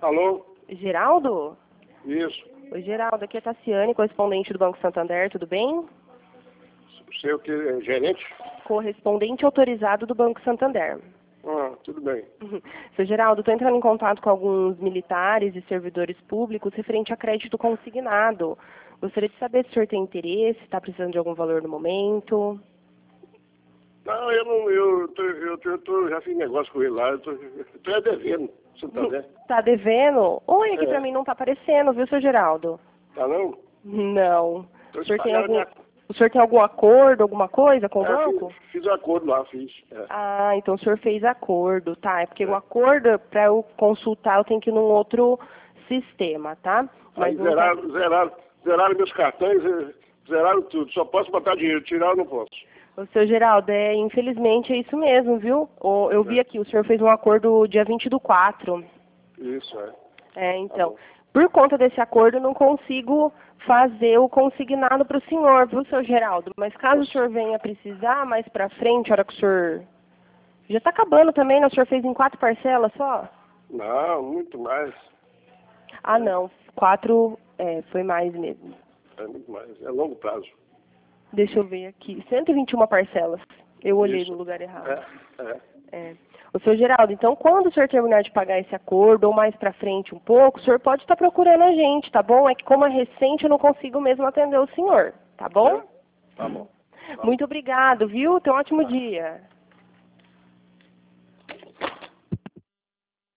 Alô? Geraldo? Isso. Oi, Geraldo, aqui é Tassiane, correspondente do Banco Santander, tudo bem? Sei o que, gerente? Correspondente autorizado do Banco Santander. Ah, tudo bem. Seu Geraldo, estou entrando em contato com alguns militares e servidores públicos referente a crédito consignado. Gostaria de saber se o senhor tem interesse, está precisando de algum valor no momento. Não, eu não, já fiz negócio com ele lá, eu tô devendo, Santander. Tá devendo? Oi, aqui É. pra mim não tá aparecendo, viu, seu Geraldo? Tá não? Não. Tô O senhor tem espalhando o senhor tem algum acordo, alguma coisa com o É, banco? fiz acordo lá, fiz. É. Ah, então o senhor fez acordo, tá? É porque o acordo, para eu consultar, eu tenho que ir num outro sistema, tá? Aí não tá... zeraram meus cartões, zeraram tudo. Só posso botar dinheiro, tirar eu não posso. O seu Geraldo, infelizmente é isso mesmo, viu? Eu vi aqui, o senhor fez um acordo dia 20/4. Isso, é. Então, Tá por conta desse acordo, eu não consigo fazer o consignado para o senhor, viu, seu Geraldo? Mas caso o senhor venha precisar, mais para frente, a hora que o senhor... Já está acabando também, né? O senhor fez em 4 parcelas só? Não, muito mais. Ah, não. 4, foi mais mesmo. É muito mais. É longo prazo. Deixa eu ver aqui. 121 parcelas. Eu olhei Isso. no lugar errado. É. O senhor Geraldo, então quando o senhor terminar de pagar esse acordo, ou mais pra frente um pouco, o senhor pode estar procurando a gente, tá bom? É que como é recente, eu não consigo mesmo atender o senhor, tá bom? Tá bom. Muito obrigado, viu? Tenha um ótimo dia.